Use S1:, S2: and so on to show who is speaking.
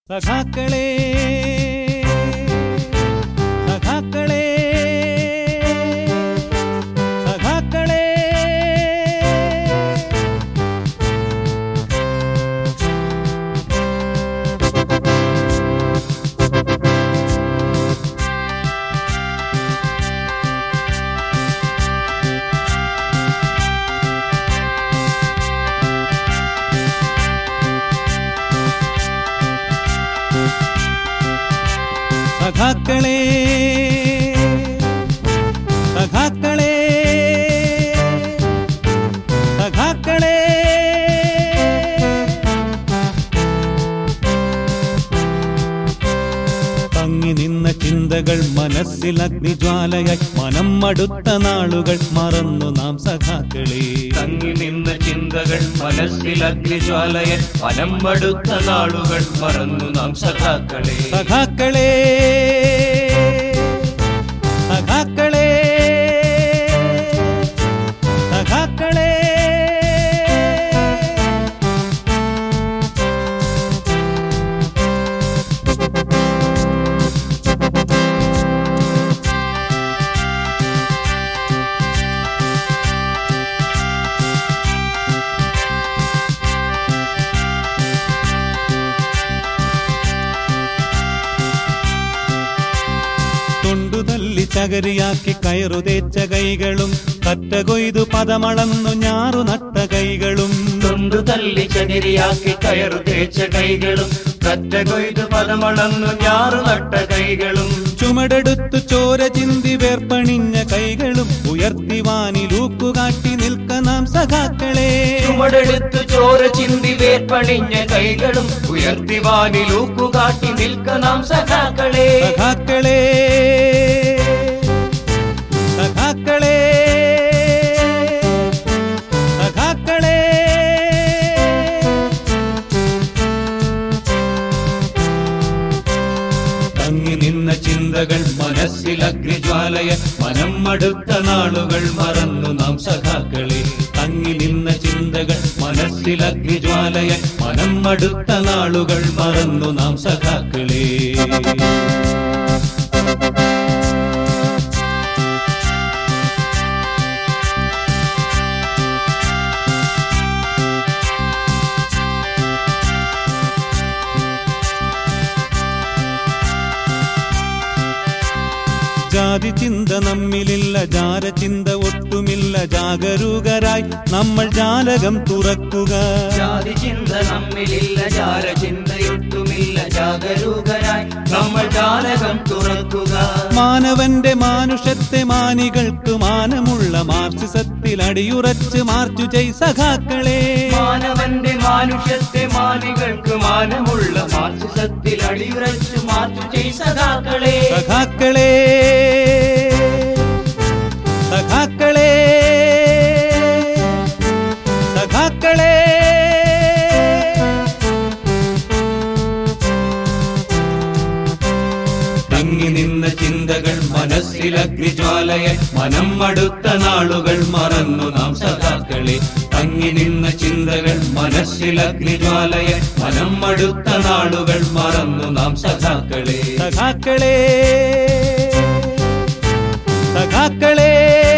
S1: സഖാക്കളേ സഖാക്കളേ സഖാക്കളേ സഖാക്കളേ സഖാക്കളേ സഖാക്കളേ തങ്ങി നിന്ന ചിന്തകൾ മനസ്സിൽ അഗ്നിജ്വാലയായി മനം മടുത്ത നാളുകൾ മറന്നു നാം സഖാക്കളേ.
S2: തങ്ങി നിന്ന ചിന്തകൾ മനസ്സിൽ അഗ്നിജ്വാലയായി മനം മടുത്ത നാളുകൾ മറന്നു നാം സഖാക്കളേ.
S1: സഖാക്കളേ സഖാക്കളേ സഖാക്കളേ തൊണ്ടുതല്ലി ചകരിയാക്കി കയറുതേച്ച കൈകളും കറ്റ കൊയ്തു പദമളന്നു ഞാറു നട്ട കൈകളും.
S2: തൊണ്ടു തല്ലി ചകിരിയാക്കി കയറു തേച്ച കൈകളും കറ്റ കൊയ്തു പദമളന്നു ഞാറു നട്ട കൈകളും.
S1: ചുമടെടുത്തു ചോര ചിന്തി വേർപ്പണിഞ്ഞ കൈകളും ഉയർത്തി വാനിലൂക്കുകാട്ടി നിൽക്ക നാം സഖാക്കളേ.
S2: ചുമടെടുത്തു ചോര ചിന്തി വേർപ്പണിഞ്ഞ കൈകളും ഉയർത്തി വാനിലൂക്കുകാട്ടി നിൽക്ക നാം സഖാക്കളേ.
S1: സഖാക്കളേ സഖാക്കളേ സഖാക്കളേ
S2: തങ്ങി നിന്ന ചിന്തകൾ മനസ്സിൽ അഗ്നിജ്വാലയ മനം മടുത്ത നാളുകൾ മറന്നു നാം സഖാക്കളെ. തങ്ങി നിന്ന ചിന്തകൾ മനസ്സിൽ അഗ്നിജ്വാലയ മനം മടുത്ത നാളുകൾ മറന്നു നാം സഖാക്കളെ.
S1: ജാതി ചിന്ത നമ്മിലില്ല, ജാരചിന്ത ഒട്ടുമില്ല, ജാഗരൂകരായി നമ്മൾ ജാലകം തുറക്കുക.
S2: ജാതി ചിന്ത നമ്മിലില്ല, ജാരചിന്തയൊട്ടുമില്ല, ജാഗരൂകരായി നമ്മൾ ജാലകം തുറക്കുക.
S1: മാനവന്റെ മാനുഷത്തെ മാനികൾക്ക് മാനമുള്ള മാർക്സിസത്തിൽ അടിയുറച്ച് മാർച്ചു ചെയ് സഖാക്കളെ.
S2: മാനവന്റെ മാനുഷത്തെ മാനികൾക്ക് മാനമുള്ള മാർക്സിസത്തിൽ അടിയുറച്ചു മാർച്ചു ചെയ് സഖാക്കളെ.
S1: സഖാക്കളെ സഖാക്കളെ സഖാക്കളെ
S2: തങ്ങി നിന്ന ചിന്തകൾ മനസ്സിൽ അഗ്നിജ്വാലയ മനം മടുത്ത നാളുകൾ മറന്നു നാം സഖാക്കളെ. തങ്ങി നിന്ന ചിന്തകൾ മനസ്സിൽ അഗ്നിജ്വാലയ മനം മടുത്ത നാളുകൾ മറന്നു നാം സഖാക്കളെ.
S1: സഖാക്കളെ സഖാക്കളെ